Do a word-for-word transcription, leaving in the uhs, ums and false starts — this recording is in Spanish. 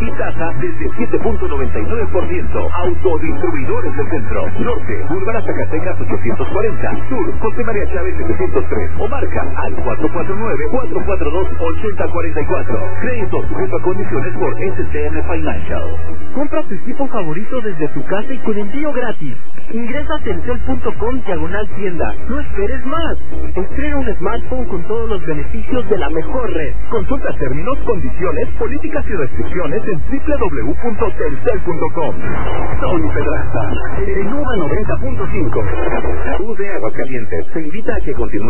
y tasa desde siete punto noventa y nueve por ciento. Autodistribuidores del Centro. Norte, Boulevard Zacatecas ochocientos cuarenta. Sur, José María Chávez setecientos tres. O marca al cuatro cuatro nueve, cuatro cuatro dos, ocho cero cuatro cuatro. Crédito sujeto a condiciones por S T M Financial. Compra tu equipo favorito desde tu casa y con envío gratis. Ingresa a telcel punto com diagonal tienda. No esperes más. Estrena un smartphone con todos los beneficios de la mejor red. Consulta términos, condiciones, políticas y restricciones en doble u doble u doble u punto telcel punto com. Tony Pedraza, Innova noventa punto cinco. U de Aguascalientes te invita a que continúe